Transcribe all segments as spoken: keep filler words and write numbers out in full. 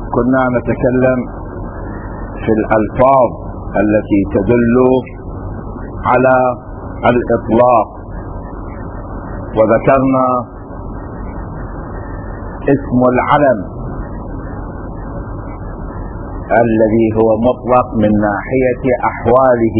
كنا نتكلم في الألفاظ التي تدل على الإطلاق، وذكرنا اسم العلم الذي هو مطلق من ناحية أحواله.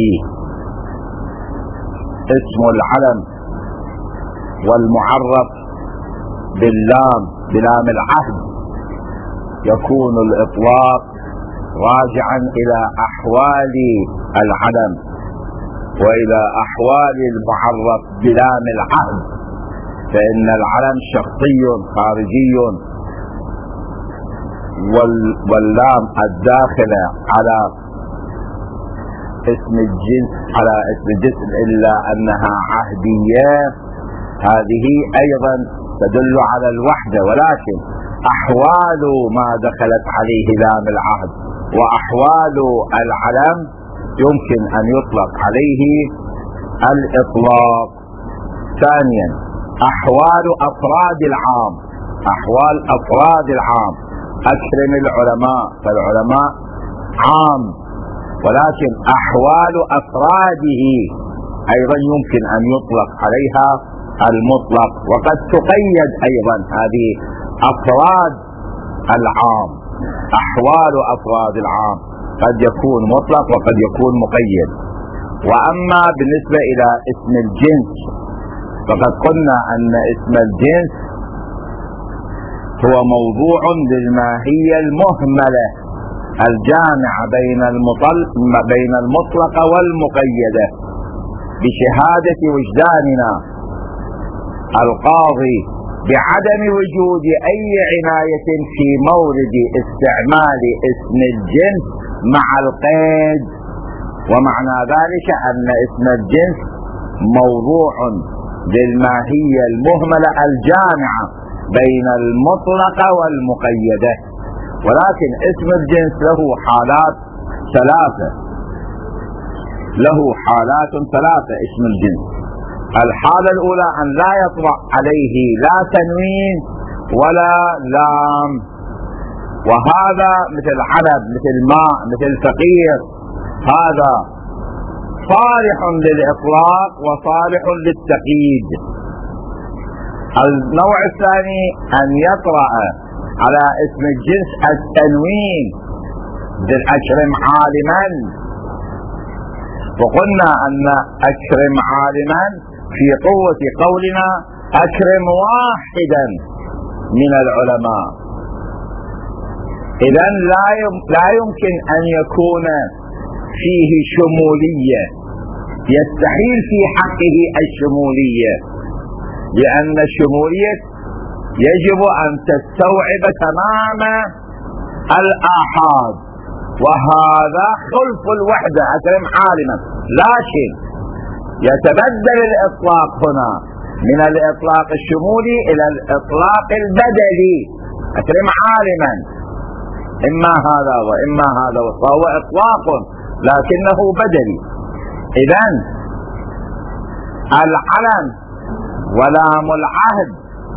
اسم العلم والمعرف باللام بلام العهد يكون الإطلاق راجعا إلى أحوال العلم وإلى أحوال المعرف بلام العهد، فإن العلم شخصي خارجي، واللام الداخلة على اسم الجنس على اسم الجسم إلا أنها عهدية، هذه أيضا تدل على الوحدة، ولكن أحوال ما دخلت عليه لام العهد وأحوال العلم يمكن أن يطلق عليه الإطلاق. ثانيا أحوال أفراد العام، أحوال أفراد العام أكرم العلماء، فالعلماء عام، ولكن أحوال أفراده أيضا يمكن أن يطلق عليها المطلق، وقد تقيد أيضا هذه أفراد العام. أحوال أفراد العام قد يكون مطلق وقد يكون مقيد. وأما بالنسبة إلى اسم الجنس فقد قلنا أن اسم الجنس هو موضوع للماهية المهملة الجامعة بين بين المطلقة والمقيدة، بشهادة وجداننا القاضي بعدم وجود أي عناية في مورد استعمال اسم الجنس مع القيد، ومعنى ذلك أن اسم الجنس موضوع للماهية المهملة الجامعة بين المطلقة والمقيدة. ولكن اسم الجنس له حالات ثلاثة، له حالات ثلاثة اسم الجنس. الحالة الأولى أن لا يطلع عليه لا تنوين ولا لام، وهذا مثل علب، مثل ماء، مثل فقير، هذا صالح للإطلاق وصالح للتقييد. النوع الثاني أن يطرأ على اسم الجنس التنوين، مثل أكرم عالما، وقلنا أن أكرم عالما في قوة قولنا أكرم واحدا من العلماء. إذن لا يمكن أن يكون فيه شمولية، يستحيل في حقه الشمولية، لأن الشمولية يجب أن تستوعب تمام الآحاد، وهذا خلف الوحدة أكرم عالما. لكن يتبدل الإطلاق هنا من الإطلاق الشمولي إلى الإطلاق البدلي، أكرم عالما، إما هذا وإما هذا، فهو إطلاق لكنه بدلي. إذن العلم ولام العهد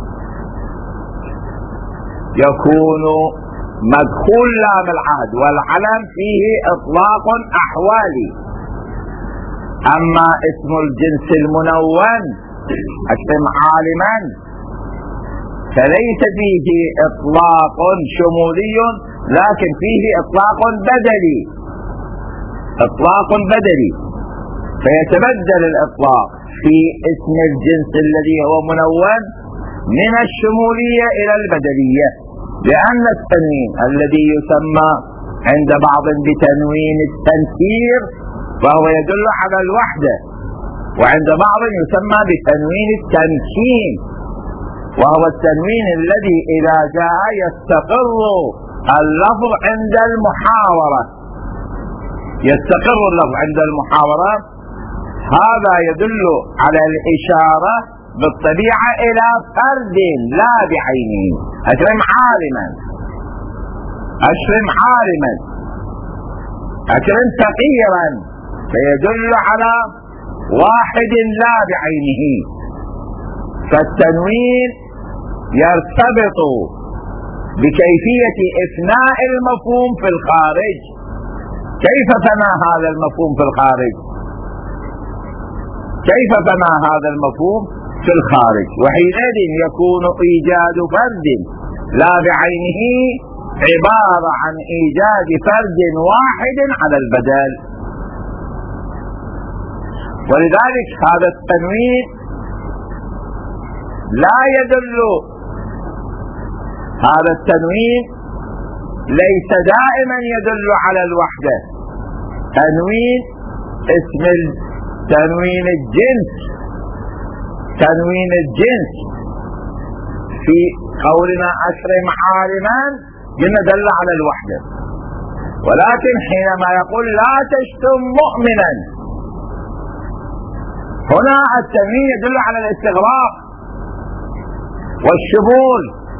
يكون مدخول لام العهد، والعلم فيه إطلاق أحوالي. أما اسم الجنس المنون أكرم عالما فليس فيه إطلاق شمولي، لكن فيه إطلاق بدلي، إطلاق بدلي، فيتبدل الإطلاق في اسم الجنس الذي هو منون من الشمولية إلى البدلية، لأن التنوين الذي يسمى عند بعض بتنوين التنكير فهو يدل على الوحدة، وعند بعض يسمى بتنوين التمكين، وهو التنوين الذي إذا جاء يستقر اللفظ عند المحاورة، يستقر اللفظ عند المحاورة. هذا يدل على الإشارة بالطبيعة إلى فرد لا بعينه، أكرم عالما، أكرم عالما، أكرم فقيرا، فيدل على واحد لا بعينه. فالتنوين يرتبط بكيفية إثناء المفهوم في الخارج. كيف فنى هذا المفهوم في الخارج؟ كيف فنى هذا المفهوم في الخارج؟ وحينئذ يكون إيجاد فرد لا بعينه عبارة عن إيجاد فرد واحد على البدل. ولذلك هذا التنوين لا يدل، هذا التنوين ليس دائما يدل على الوحدة. تنوين اسم تنوين الجنس، تنوين الجنس في قولنا أكرم عالما قلنا دل على الوحدة، ولكن حينما يقول لا تشتم مؤمنا هنا التنوين يدل على الاستغراق والشمول،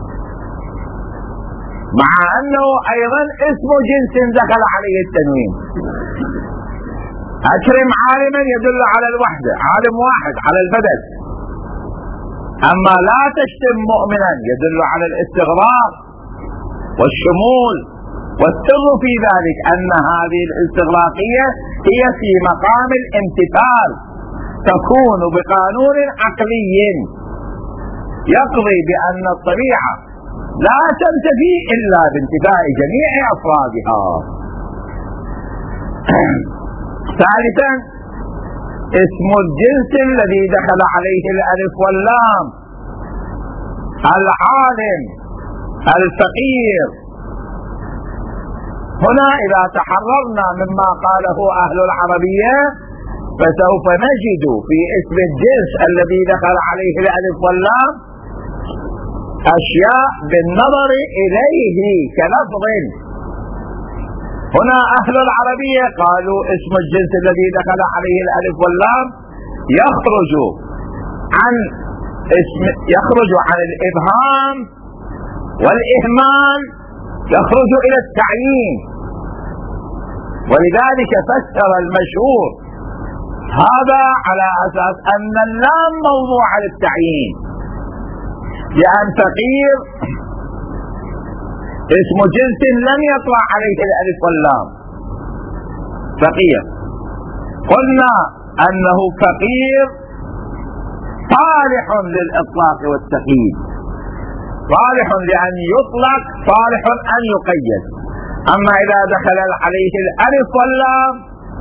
مع أنه أيضا اسم جنس دخل عليه التنوين. أكرم عالما يدل على الوحدة، عالم واحد على البدل، أما لا تشتم مؤمنا يدل على الاستغراق والشمول. والسر في ذلك أن هذه الاستغراقية هي في مقام الامتثال، تكون بقانون عقلي يقضي بأن الطبيعة لا تنتفي إلا بانتفاء جميع أفرادها. ثالثا اسم الجنس الذي دخل عليه الألف واللام، العالم، الفقير. هنا إذا تحررنا مما قاله أهل العربية فسوف نجد في اسم الجنس الذي دخل عليه الألف واللام أشياء بالنظر إليه كلفظ. هنا أهل العربية قالوا اسم الجنس الذي دخل عليه الألف واللام يخرج عن اسم يخرج عن الإبهام والإهمال، يخرج إلى التعيين. ولذلك فسر المشهور هذا على أساس أن اللام موضوع للتعيين، لأن فقير اسم جنس لم يطلع عليه الألف واللام. فقير قلنا أنه فقير صالح للإطلاق والتقييد، صالح لأن يطلق، صالح أن يقيد. أما إذا دخل عليه الألف واللام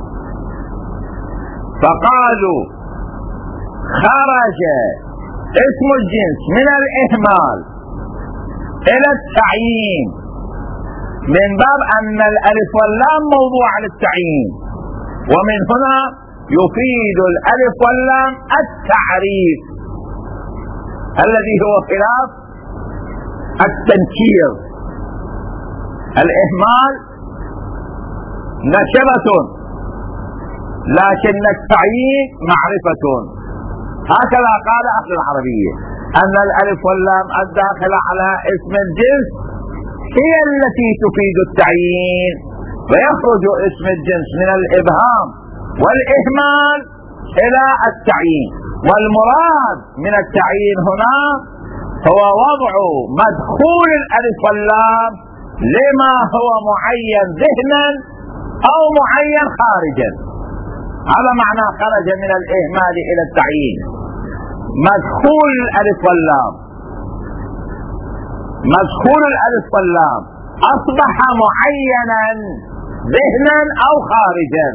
فقالوا خرج اسم الجنس من الإهمال إلى التعيين، من باب أن الألف واللام موضوع للتعيين، ومن هنا يفيد الألف واللام التعريف الذي هو خلاف التنكير. الإهمال نكرة لكن التعيين معرفة. هكذا قال أهل العربية، أن الألف واللام الداخلة على اسم الجنس هي التي تفيد التعيين، فيخرج اسم الجنس من الإبهام والإهمال إلى التعيين. والمراد من التعيين هنا هو وضع مدخول الألف واللام لما هو معين ذهنا أو معين خارجا. هذا معنى خرج من الإهمال إلى التعيين، مدخول الألف واللام، مدخول الألف واللام أصبح معينا ذهنا أو خارجا.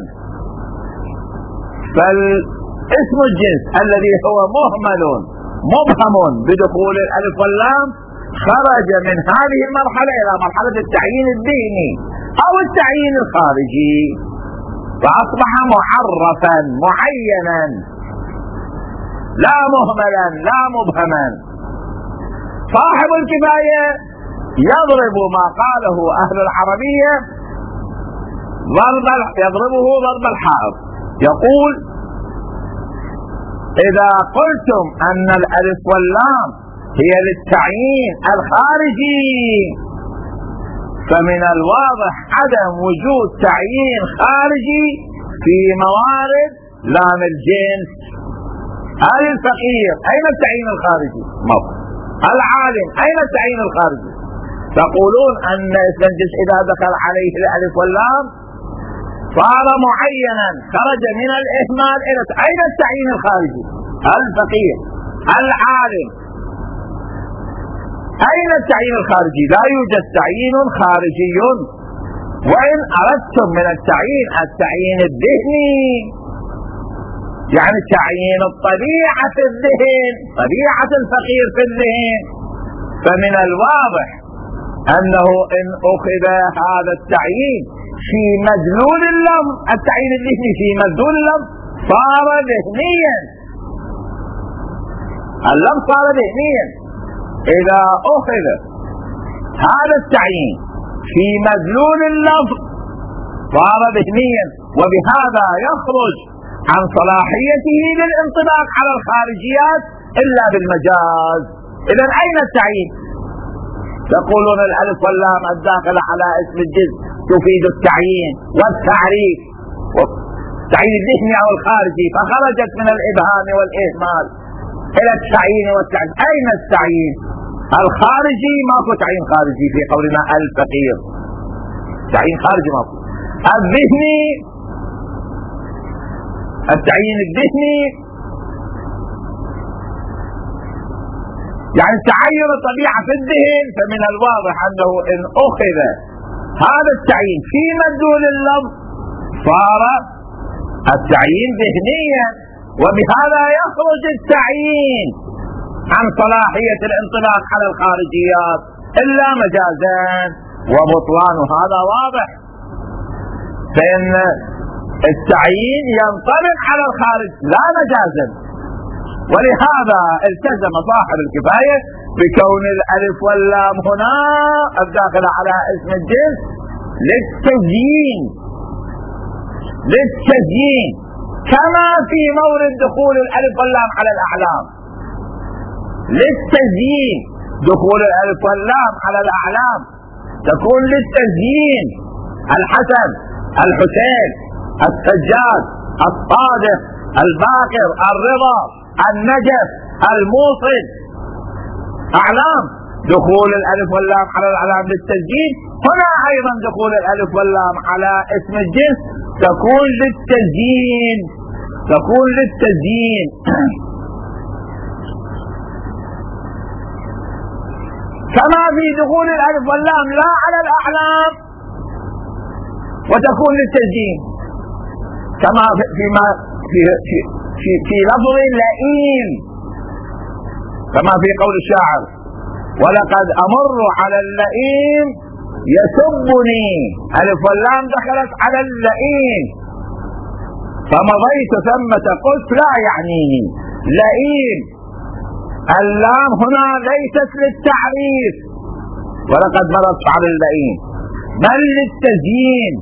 فالاسم الجنس الذي هو مهمل مبهم بدخول الألف واللام خرج من هذه المرحلة إلى مرحلة التعيين الذهني أو التعيين الخارجي، فأصبح معرفا معينا لا مهملا لا مبهما. صاحب الكفاية يضرب ما قاله أهل العربية ضرب يضربه ضرب الحائط. يقول إذا قلتم أن الألف واللام هي للتعيين الخارجي فمن الواضح عدم وجود تعيين خارجي في موارد لام الجنس. هل الفقير أين التعيين الخارجي؟ موجود. العالم أين التعيين الخارجي؟ تقولون أن اسم الجنس إذا دخل عليه الألف واللام صار معينا، خرج من الإهمال إلى أين التعيين الخارجي؟ الفقير، العالم، أين التعيين الخارجي؟ لا يوجد تعيين خارجي. وإن أردتم من التعيين التعيين الذهني، يعني تعيين الطبيعة في الذهن، طبيعة الفقير في الذهن، فمن الواضح أنه إن أخذ هذا التعيين في مدلول اللفظ، التعيين الذهني في مدلول اللفظ صار ذهنيا، اللفظ صار ذهنيا. إذا أخذ هذا التعيين في مدلول اللفظ صار ذهنيا، وبهذا يخرج عن صلاحيته للانطباق على الخارجيات إلا بالمجاز. إذن أين التعيين؟ تقولون الألف واللام الداخلة على اسم الجنس تفيد التعيين والتعريف، والتعيين الذهني أو الخارجي، فخرجت من الإبهام والإهمال إلى التعيين والتعريف. أين التعيين الخارجي؟ ماكو تعيين خارجي في قولنا الفقير، تعيين خارجي ماكو. الذهني، التعيين الذهني يعني تعين الطبيعة في الذهن، فمن الواضح أنه إن أخذ هذا التعيين في مدلول اللفظ صار التعيين ذهنيا، وبهذا يخرج التعيين عن صلاحية الانطلاق على الخارجيات إلا مجازا، وبطلان هذا واضح. فإن التعيين ينطبق على الخارج لا مجازا، ولهذا التزم صاحب الكفاية بكون الألف واللام هنا الداخلة على اسم الجنس للتزيين، للتزيين كما في مورد دخول الألف واللام على الأعلام، للتزيين. دخول الألف واللام على الأعلام تكون للتزيين، الحسن، الحسين، السجاد، الصادق، الباقر، الرضا، النجف، الموصل، أعلام. دخول الألف واللام على الأعلام للتزيين، هنا أيضا دخول الألف واللام على اسم الجنس تكون للتزيين، تكون للتزيين. كما في دخول الألف واللام لا على الأعلام وتكون للتزيين، كما فيما في في في, في لفظ لئيم، كما في قول الشاعر: ولقد أمر على اللئيم يسبني، ألف واللام دخلت على اللئيم فمضيت ثمة قلت لا يعنيني. لئيم، اللام هنا ليست للتعريف، ولقد مررت على اللئيم، بل للتزيين،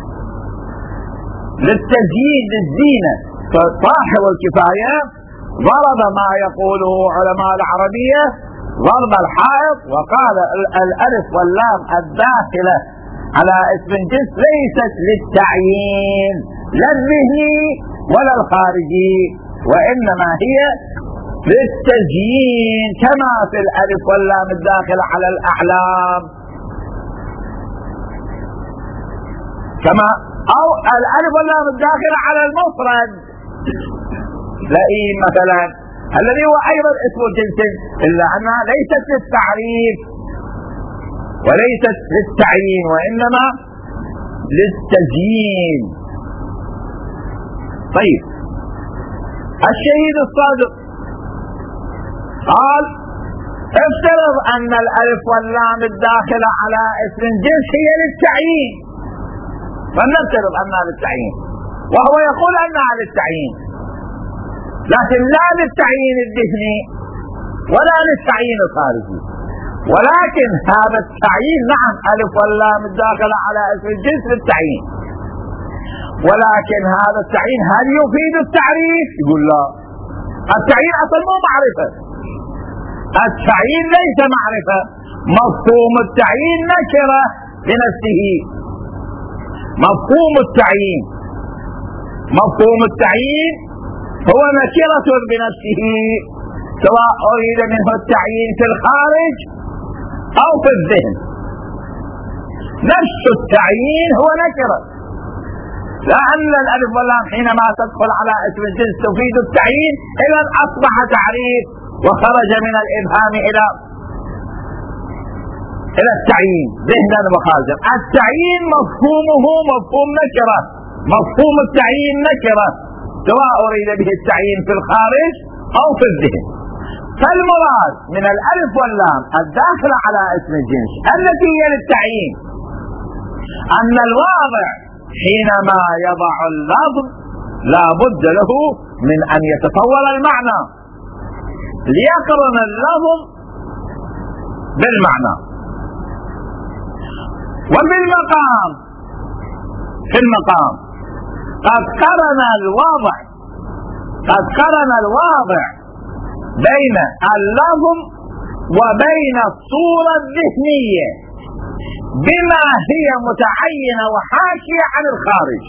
للتزيين، للزينة. فصاحب الكفاية ضرب ما يقوله علماء العربية ضرب الحائط، وقال الألف واللام الداخلة على اسم الجنس ليست للتعيين لا الذهني ولا الخارجي، وإنما هي للتزيين كما في الألف واللام الداخلة على الأعلام، كما أو الألف واللام الداخلة على المفرد لئيم مثلا، الذي هو أيضا اسم الجنس، إلا أنها ليست للتعريف وليست للتعيين، وإنما للتزيين. طيب، الشهيد الصادق قال: افترض أن الألف واللام الداخلة على اسم الجنس هي للتعيين، فلنفترض أنها للتعيين، وهو يقول أنها للتعيين، لكن لا للتعيين الذهني ولا للتعيين الخارجي، ولكن هذا التعيين نعم ألف واللام الداخلة على اسم الجنس للتعيين، ولكن هذا التعيين هل يفيد التعريف؟ يقول لا، التعيين أصلا مو معرفة، التعيين ليس معرفة، مفهوم التعيين نكرة بنفسه، مفهوم التعيين مفهوم التعيين هو نكرة بنفسه، سواء أريد منه التعيين في الخارج أو في الذهن، نفس التعيين هو نكرة، لأن الألف واللام حينما تدخل على اسم الجنس تفيد التعيين، إذا أصبح تعريف وخرج من الإبهام إلى إلى التعيين ذهنا وخارجا. التعيين مفهومه مفهوم نكرة، مفهوم التعيين نكرة سواء أريد به التعيين في الخارج أو في الذهن. فالمراد من الألف واللام الداخل على اسم الجنس التي هي للتعيين أن الواضع حينما يضع اللفظ لا بد له من أن يتصور المعنى ليقرن اللفظ بالمعنى. وفي المقام في المقام قد قرن الواضع قد قرن الواضع بين اللفظ وبين الصورة الذهنية بما هي متعينة وحاكية عن الخارج.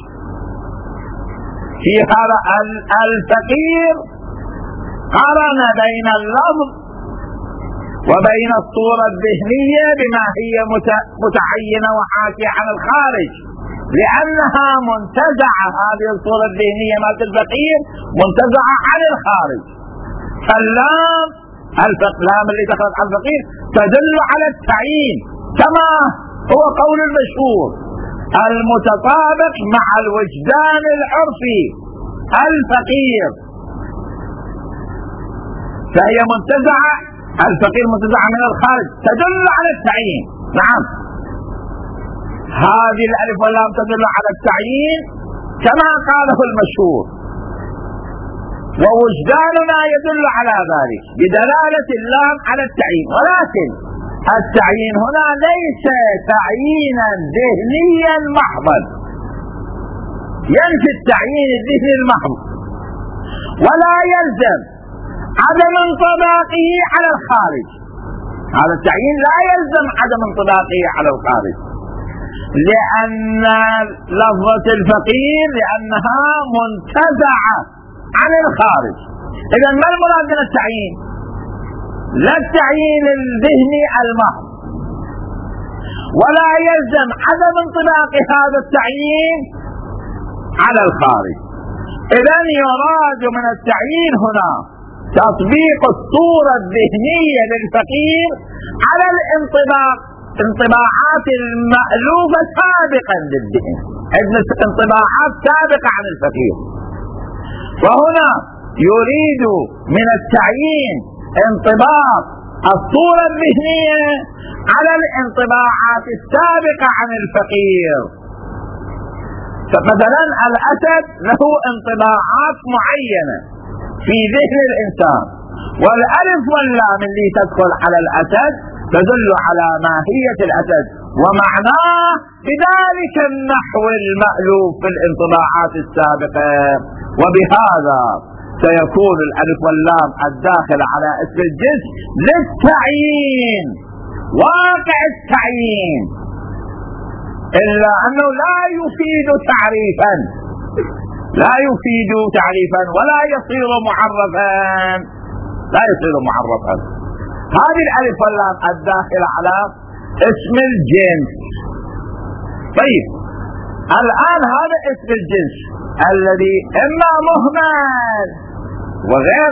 في هذا الفقير قرن بين اللفظ وبين الصورة الذهنية بما هي متعينة وحاكية عن الخارج، لأنها منتزعة، هذه الصورة الذهنية مالت الفقير منتزعة عن الخارج. فاللام اللام اللي دخلت على الفقير تدل على التعيين كما هو قول المشهور المتطابق مع الوجدان العرفي الفقير، فهي منتزعة، الفقير منتزعة من الخارج تدل على التعيين. نعم، هذه الألف واللام تدل على التعيين كما قاله المشهور، ووجداننا يدل على ذلك بدلالة اللام على التعيين. ولكن التعيين هنا ليس تعيينا ذهنيا محضا ينفي التعيين الذهني المحض، ولا يلزم عدم انطباقه على الخارج. هذا التعيين لا يلزم عدم انطباقه على الخارج، لأن لفظة الفقير لأنها منتزعة عن الخارج. إذا ما المراد من التعيين؟ لا التعيين الذهني المحض، ولا يلزم عدم انطباق هذا التعيين على الخارج. إذا يراد من التعيين هنا تطبيق الصورة الذهنية للفقير على الانطباق، انطباعات المألوفة سابقا للذهن، عندنا انطباعات سابقة عن الفقير، وهنا يريد من التعيين انطباق الصورة الذهنية على الانطباعات السابقة عن الفقير. فمثلا الأسد له انطباعات معينة في ذهن الإنسان، والألف واللام اللي تدخل على الأسد تدل على ماهية الأسد ومعناه بذلك النحو المألوف في الانطباعات السابقة. وبهذا سيكون الألف واللام الداخل على اسم الجنس للتعيين، واقع التعيين، إلا أنه لا يفيد تعريفا، لا يفيد تعريفا ولا يصير معرفا، لا يصير معرفا. هذه الألف واللام الداخل على اسم الجنس. طيب الآن هذا اسم الجنس الذي إما مهمل وغير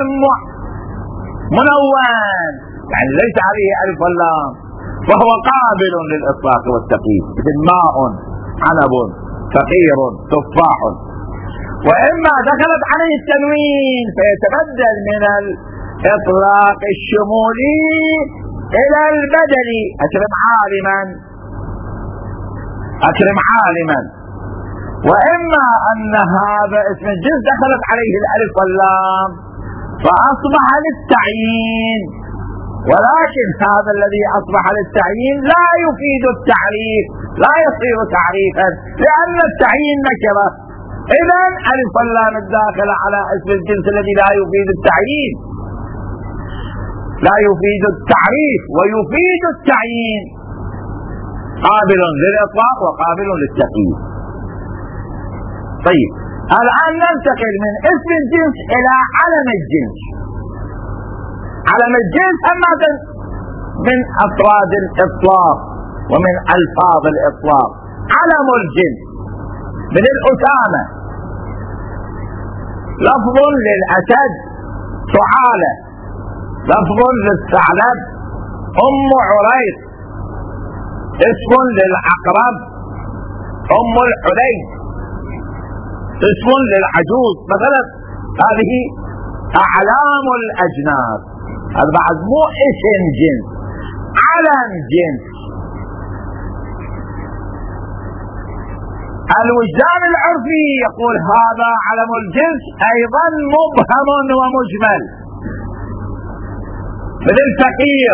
منون، يعني ليس عليه ألف واللام، فهو قابل للإطلاق والتقييد، مثل ماء، عنب، فقير، تفاح. وإما دخلت عليه التنوين فيتبدل من الإطلاق الشمولي إلى البدلي، أكرم عالما، أكرم عالما. وإما أن هذا اسم الجنس دخلت عليه الألف واللام فأصبح للتعيين، ولكن هذا الذي أصبح للتعيين لا يفيد التعريف، لا يصير تعريفا، لأن التعيين نكرة. إذن ألف واللام الداخلة على اسم الجنس الذي لا يفيد التعيين لا يفيد التعريف ويفيد التعيين، قابل للإطلاق وقابل للتقييد. طيب الآن ننتقل من اسم الجنس إلى علم الجنس. علم الجنس أما من أفراد الإطلاق ومن ألفاظ الإطلاق علم الجنس من الأسامة، لفظ للأسد ثعالة، لفظ للثعلب أم عريق، اسم للعقرب أم الحليب، اسم للعجوز مثلا. هذه أعلام الأجناس، هذا بعد مو اسم جنس، علم جنس. الوجدان العرفي يقول هذا علم الجنس أيضا مبهم ومجمل، مثل فقير،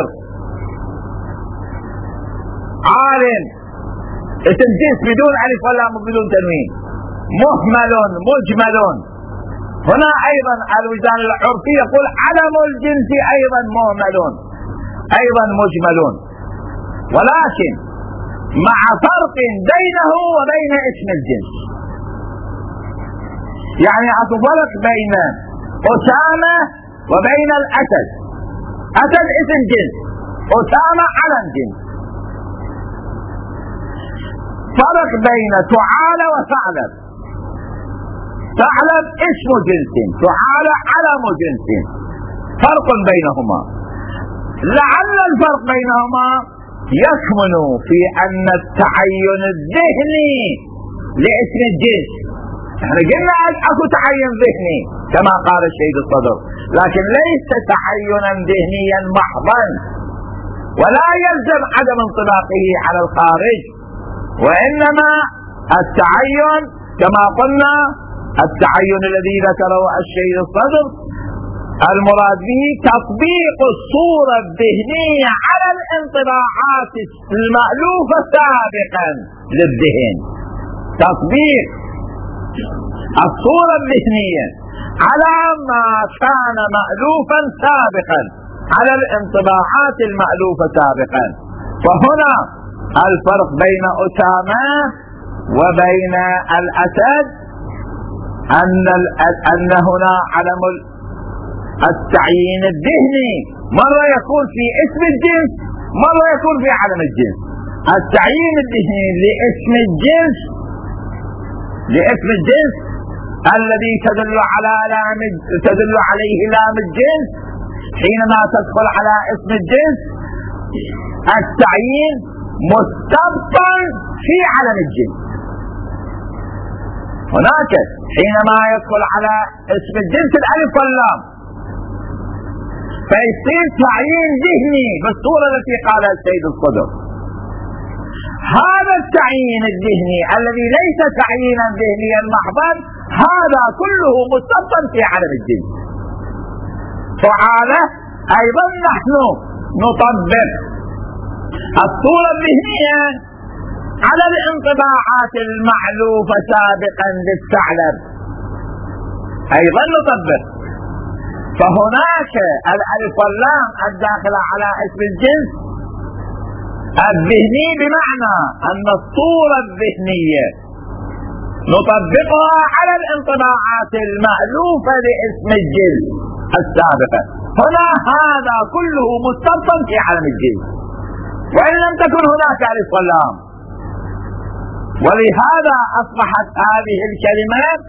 عالم، اسم جنس بدون ألف ولا بدون تنوين، مهمل مجمل. هنا أيضا الوجدان العرفي يقول علم الجنس أيضا مهمل أيضا مجمل، ولكن مع فرق بينه وبين اسم الجنس. يعني أتفرق بين أسامة وبين الأسد. أسد اسم جنس، أسامة علم جنس. فرق بين ثعالة وثعلب، ثعلب اسم جنس، ثعالة علم جنس، فرق بينهما. لعل الفرق بينهما يكمن في أن التعين الذهني لاسم الجنس، احنا قلنا اكو تعين ذهني كما قال السيد الصدر، لكن ليس تعينا ذهنيا محضا، ولا يلزم عدم انطباقه على الخارج، وإنما التعين كما قلنا التعين الذي ذكره السيد الصدر المراد به تطبيق الصورة الذهنية على الانطباعات المألوفة سابقا للذهن، تطبيق الصورة الذهنية على ما كان مألوفا سابقا، على الانطباعات المألوفة سابقا. فهنا الفرق بين أسامة وبين الأسد أن أن هنا علم التعيين الذهني مرة يكون في اسم الجنس، مرة يكون في علم الجنس. التعيين الذهني لاسم الجنس لاسم الجنس الذي تدل على لام تدل عليه لام الجنس حينما تدخل على اسم الجنس، التعيين مستبطا في علم الجنس. هناك حينما يدخل على اسم الجنس الالف واللام فيصير تعيين ذهني بالصورة التي قالها السيد الصدر. هذا التعيين الذهني الذي ليس تعيينا ذهنيا محضا هذا كله مستبطا في علم الجنس. فعاله ايضا نحن نطبق الصورة الذهنية على الانطباعات المعلوفة سابقا للثعلب، ايضا نطبق. فهناك الالف واللام الداخلة على اسم الجنس الذهني، بمعنى ان الصورة الذهنية نطبقها على الانطباعات المألوفة لاسم الجنس السابقة. هنا هذا كله مستبطن في علم الجنس، وإن لم تكن هناك ألف واللام. ولهذا أصبحت هذه الكلمات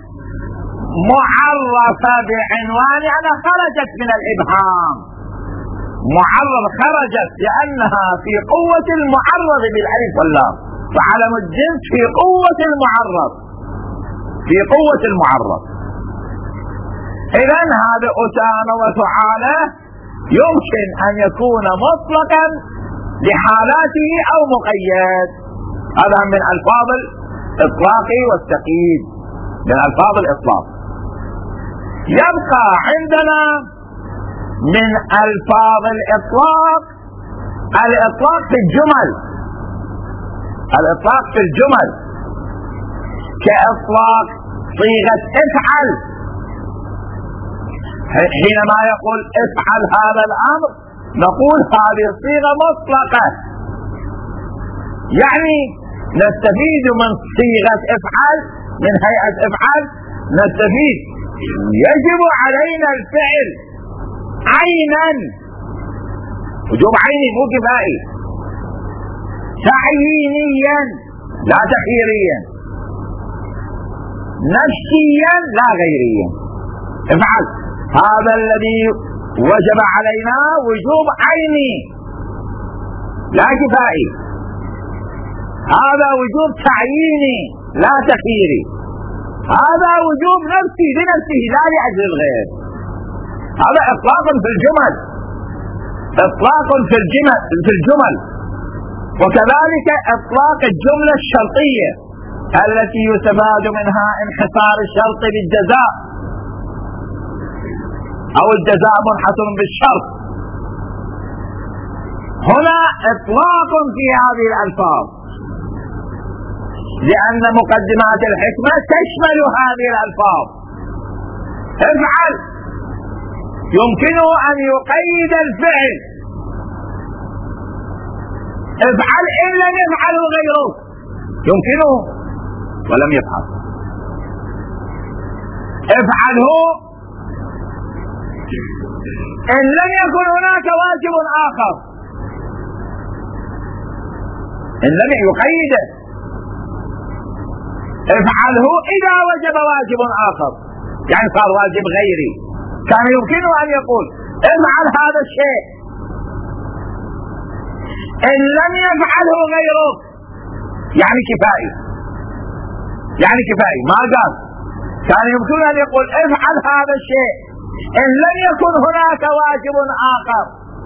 معرفة بعنوان أنها خرجت من الإبهام، معرض خرجت لأنها في قوة المعرض بالألف واللام، فعلم الجنس في قوة المعرض في قوة المعرض. إذن هذا أسامة وثعالة يمكن أن يكون مطلقا لحالاته أو مقيد، هذا من ألفاظ الإطلاق والتقييد، من ألفاظ الإطلاق. يبقى عندنا من ألفاظ الإطلاق الإطلاق في الجمل، الإطلاق في الجمل كإطلاق صيغة افعل، حينما يقول افعل هذا الأمر نقول هذه الصيغة مطلقة، يعني نستفيد من صيغة افعل، من هيئة افعل نستفيد يجب علينا الفعل عينا، وجوب عيني مو كفائي. تعيينيا لا تخييريا، نفسيا لا غيريا. افعل. هذا الذي وجب علينا وجوب عيني لا كفائي، هذا وجوب تعييني لا تخييري، هذا وجوب نفسي لنفسه لا لأجل الغير. هذا إطلاق في الجمل، إطلاق في الجمل في الجمل وكذلك إطلاق الجملة الشرطية التي يستفاد منها انحصار الشرط بالجزاء أو الجزاء منحصر بالشرط. هنا إطلاق في هذه الألفاظ لأن مقدمات الحكمة تشمل هذه الألفاظ. افعل يمكنه أن يقيد الفعل، افعل إن لم يفعله غيره يمكنه ولم يفعل. افعله إن لم يكن هناك واجب آخر، إن لم يقيده. افعله إذا وجب واجب آخر، يعني صار واجب غيري، كان يمكنه أن يقول افعل هذا الشيء إن لم يفعله غيره، يعني كفائي، يعني كفائي ما قال. كان يمكن أن يقول افعل هذا الشيء إن لم يكن هناك واجب آخر،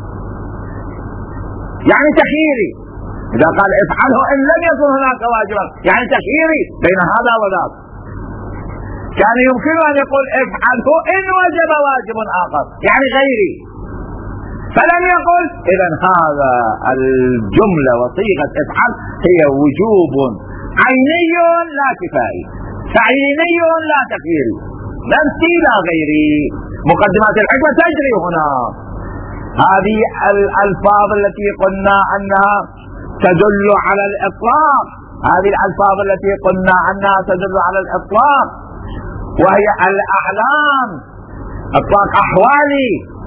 يعني تخييري. إذا قال افعله إن لم يكن هناك واجب يعني تخييري بين هذا وذاك. كان يمكن أن يقول افعله إن وجب واجب آخر، يعني غيري، فلم يقل. إذا هذا الجملة وصيغة افعل هي وجوب عيني لا كفائي، تعييني لا تخييري، نفسي لا غيري. مقدمات الحكمة تجري هنا. هذه الألفاظ التي قلنا أنها تدل على الإطلاق، هذه الألفاظ التي قلنا أنها تدل على الإطلاق وهي الأعلام، إطلاق أحوالي.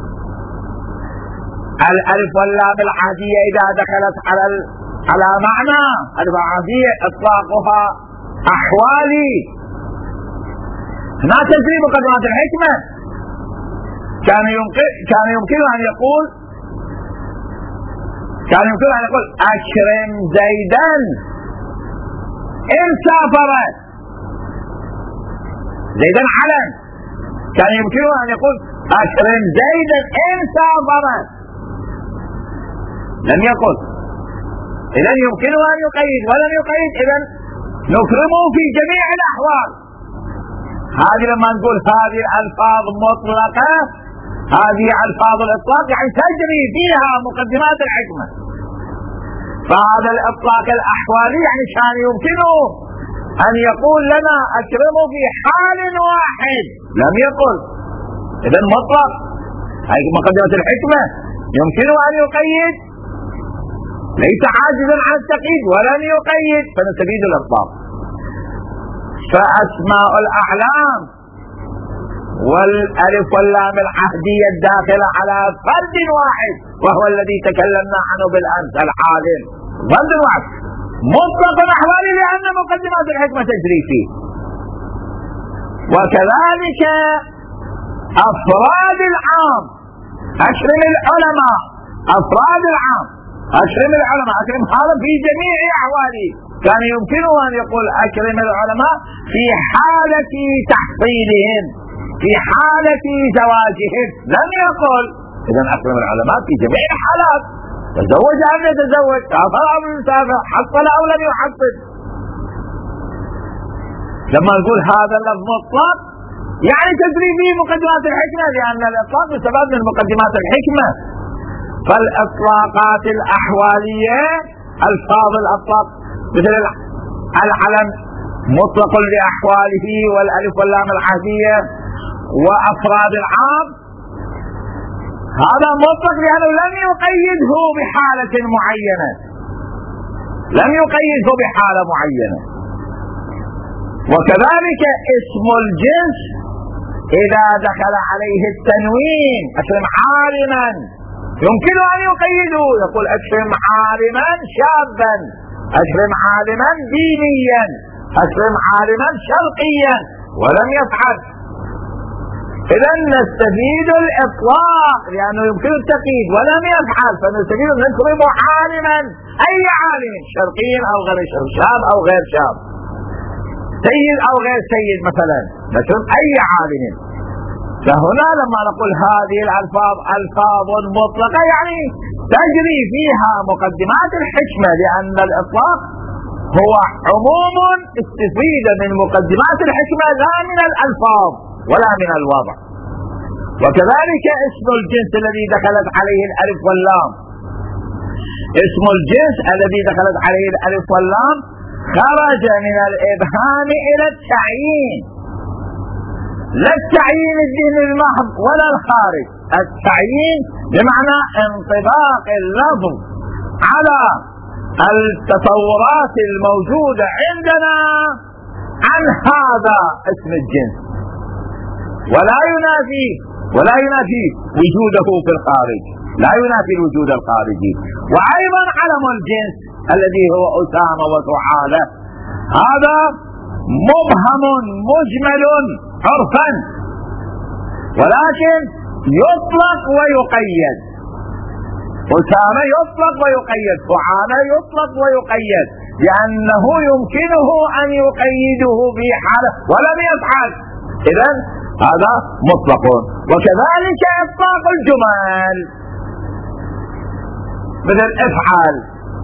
الألف واللام العادية إذا دخلت على على معنى الألف العادية إطلاقها أحوالي. ما تجري مقدمات الحكمة. كان يمكن كان يمكن أن يقول كان يمكن أن يقول أكرم زيدا إن سافر، زيدا علم. كان يمكن أن يقول أكرم زيدا إن سافر، لم يقل. إذا يمكنه أن يقيد ولم يقيد. إذا نكرمه في جميع الأحوال. هذه لما نقول هذه الألفاظ مطلقة، هذه ألفاظ الإطلاق يعني تجري فيها مقدمات الحكمة. فهذا الإطلاق الأحوالي يعني كان يمكنه أن يقول لنا أكرمه في حال واحد، لم يقل. إذا مطلق، هذه مقدمات الحكمة، يمكنه أن يقيد، ليس عاجزا عن التقييد ولن يقيد، فنستفيد الإطلاق. فأسماء الأعلام والألف واللام العهدية الداخلة على فرد واحد وهو الذي تكلمنا عنه بالأمس، العالم، فرد واحد مطلق الأحوال لأن مقدمات الحكمة تجري فيه. وكذلك أفراد العام، أكرم العلماء، أفراد العام، أكرم العلماء، أكرم هذا في جميع أحواله. كان يمكنه أن يقول أكرم العلماء في حالة تحصيلهم، في حالة زواجهم، لم يقل. إذا أكرم العلماء في جميع الحالات، تزوج أم يتزوج، سافر أم يسافر، حصل أو لم يحصل. لما نقول هذا اللفظ مطلق يعني تجري فيه مقدمات الحكمة، لأن الإطلاق بسبب من مقدمات الحكمة. فالإطلاقات الأحوالية ألفاظ الأطلاق مثل العلم مطلق لأحواله، والألف واللام العهدية، وأفراد العام هذا مطلق لأنه لم يقيده بحالة معينة، لم يقيده بحالة معينة. وكذلك اسم الجنس إذا دخل عليه التنوين، أكرم عالما يمكن أن يقيدوا، يقول أكرم عالما شابا، أكرم عالما دينيا، أكرم عالما شرقيا، ولم يفعل. إذا نستفيد الإطلاق لأنه يمكن التقييد ولم يفعل، فنستفيد نكرم عالما، أي عالم، شرقيا أو غير شرقي، شاب أو غير شاب، سيد أو غير سيد، مثلا نكرم أي عالم. فهنا لما نقول هذه الألفاظ ألفاظ مطلقة يعني تجري فيها مقدمات الحكمة، لأن الإطلاق هو عموم استفيد من مقدمات الحكمة لا من الألفاظ ولا من الوضع. وكذلك اسم الجنس الذي دخلت عليه الألف واللام، اسم الجنس الذي دخلت عليه الألف واللام خرج من الإبهام إلى التعيين، لا التعيين الذهني المحض ولا الخارج، التعيين بمعنى انطباق اللفظ على التصورات الموجودة عندنا عن هذا اسم الجنس، ولا ينافي ولا ينافي وجوده في الخارج، لا ينافي الوجود الخارجي. وأيضا علم الجنس الذي هو أسامة وسعادة هذا مبهم مجمل عرفا، ولكن يطلق ويقيد. أسامة يطلق ويقيد، سعادة يطلق ويقيد، لأنه يمكنه أن يقيده في حالة ولم يفعل، إذا هذا مطلق. وكذلك إطلاق الجمل مثل افعل،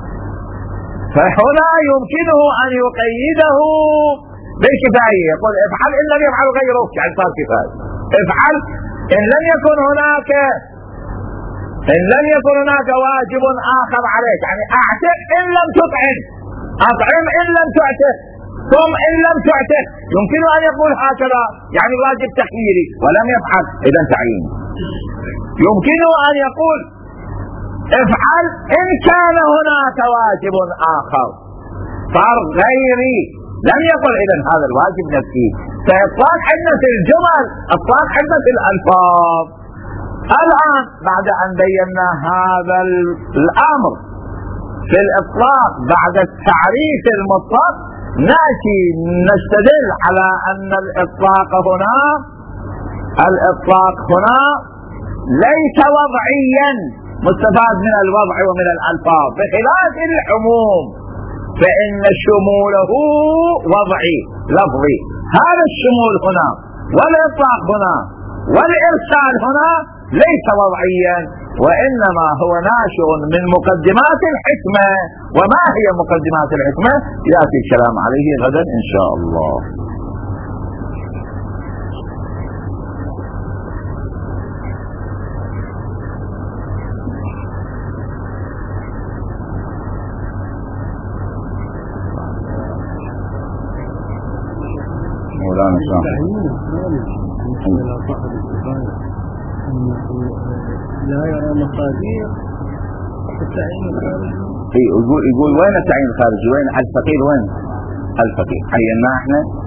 فهنا يمكنه أن يقيده بالكفاية، يقول افعل إن لم يفعل غيره، يعني صار كفاية. افعل إن لم يكن هناك إن لم يكن هناك واجب آخر عليك، يعني أعتق إن لم تطعم، أطعم إن لم تعتق، صم إن لم تعتق، يمكن أن يقول هكذا يعني واجب تخييري ولم يفعل، إذا تعيين. يمكن أن يقول افعل إن كان هناك واجب آخر صار غيري، لم يقل إذا هذا الواجب نفسي. فإطلاق عندنا في الجمل، إطلاق عندنا في الألفاظ. الآن بعد أن بينا هذا الأمر في الإطلاق بعد التعريف المطلق، نأتي نستدل على أن الإطلاق هنا الإطلاق هنا ليس وضعيا مستفاد من الوضع ومن الألفاظ، بخلاف العموم فإن شموله وضعي لفظي. هذا الشمول هنا والإطلاق هنا والإرسال هنا ليس وضعيا، وإنما هو ناشئ من مقدمات الحكمة. وما هي مقدمات الحكمة؟ يأتي الكلام عليه غدا إن شاء الله. مولانا لا يرى مقادير التعيين الخارجي. يقول يقول وين التعيين الخارجي؟ وين الفقير؟ وين الفقير؟ عيناه احنا